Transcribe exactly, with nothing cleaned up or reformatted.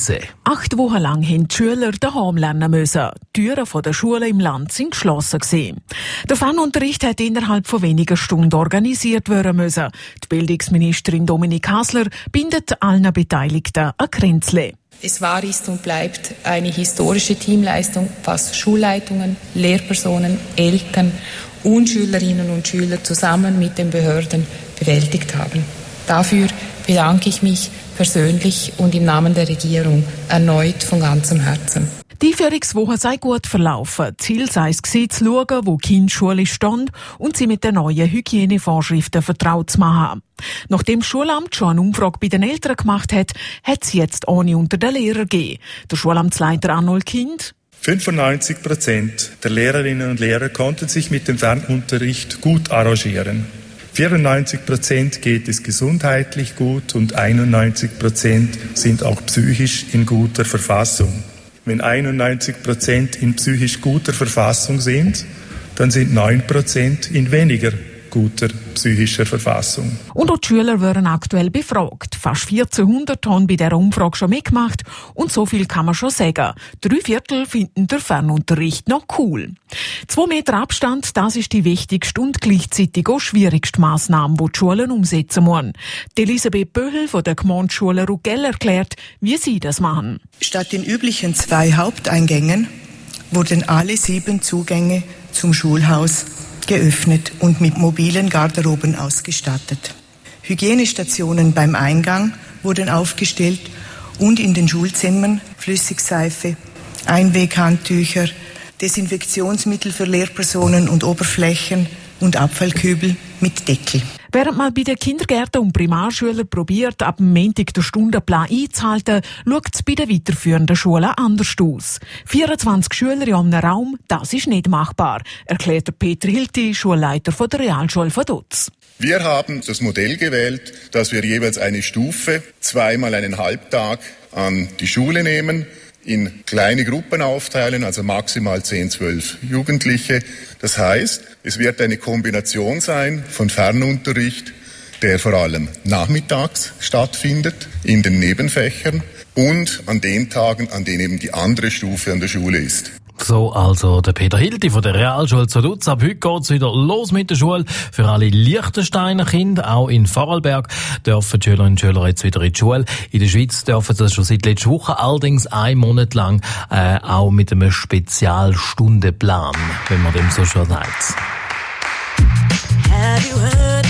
Elise. Acht Wochen lang haben die Schüler daheim lernen müssen. Die Türen der Schulen im Land sind geschlossen gewesen. Der Fernunterricht hat innerhalb von wenigen Stunden organisiert werden müssen. Die Bildungsministerin Dominik Hasler bindet allen Beteiligten ein Kränzle. Es war, ist und bleibt eine historische Teamleistung, was Schulleitungen, Lehrpersonen, Eltern und Schülerinnen und Schüler zusammen mit den Behörden bewältigt haben. Dafür bedanke ich mich persönlich und im Namen der Regierung erneut von ganzem Herzen. Die Einführungswoche sei gut verlaufen. Ziel sei es gewesen, zu schauen, wo die Kinder schulisch stehen und sie mit den neuen Hygienevorschriften vertraut zu machen. Nachdem das Schulamt schon eine Umfrage bei den Eltern gemacht hat, hat es jetzt ohne unter den Lehrern gegeben. Der Schulamtsleiter Arnold Kind: fünfundneunzig Prozent der Lehrerinnen und Lehrer konnten sich mit dem Fernunterricht gut arrangieren. vierundneunzig Prozent geht es gesundheitlich gut und einundneunzig Prozent sind auch psychisch in guter Verfassung. Wenn einundneunzig Prozent in psychisch guter Verfassung sind, dann sind neun Prozent in weniger guter psychischer Verfassung. Und auch die Schüler werden aktuell befragt. Fast vierzehnhundert haben bei dieser Umfrage schon mitgemacht. Und so viel kann man schon sagen. Drei Viertel finden den Fernunterricht noch cool. Zwei Meter Abstand, das ist die wichtigste und gleichzeitig auch schwierigste Massnahme, die die Schulen umsetzen müssen. Die Elisabeth Böhel von der Gemeindeschule Rugell erklärt, wie sie das machen. Statt den üblichen zwei Haupteingängen wurden alle sieben Zugänge zum Schulhaus geöffnet und mit mobilen Garderoben ausgestattet. Hygienestationen beim Eingang wurden aufgestellt und in den Schulzimmern Flüssigseife, Einweghandtücher, Desinfektionsmittel für Lehrpersonen und Oberflächen und Abfallkübel mit Deckel. Während man bei den Kindergärten und Primarschülern probiert, ab dem Montag den Stundenplan einzuhalten, schaut es bei den weiterführenden Schulen anders aus. vierundzwanzig Schüler in einem Raum, das ist nicht machbar, erklärt Peter Hilti, Schulleiter von der Realschule von Dutz. Wir haben das Modell gewählt, dass wir jeweils eine Stufe zweimal einen Halbtag an die Schule nehmen, in kleine Gruppen aufteilen, also maximal zehn, zwölf Jugendliche. Das heißt, es wird eine Kombination sein von Fernunterricht, der vor allem nachmittags stattfindet, in den Nebenfächern und an den Tagen, an denen eben die andere Stufe an der Schule ist. So, also der Peter Hilti von der Realschule zu Dutz. Ab heute geht's wieder los mit der Schule. Für alle Liechtensteiner Kinder, auch in Vorarlberg, dürfen die Schülerinnen und Schüler jetzt wieder in die Schule. In der Schweiz dürfen sie das schon seit letzter Woche, allerdings einen Monat lang, äh, auch mit einem Spezialstundenplan, wenn man dem so schon sagt. Have you heard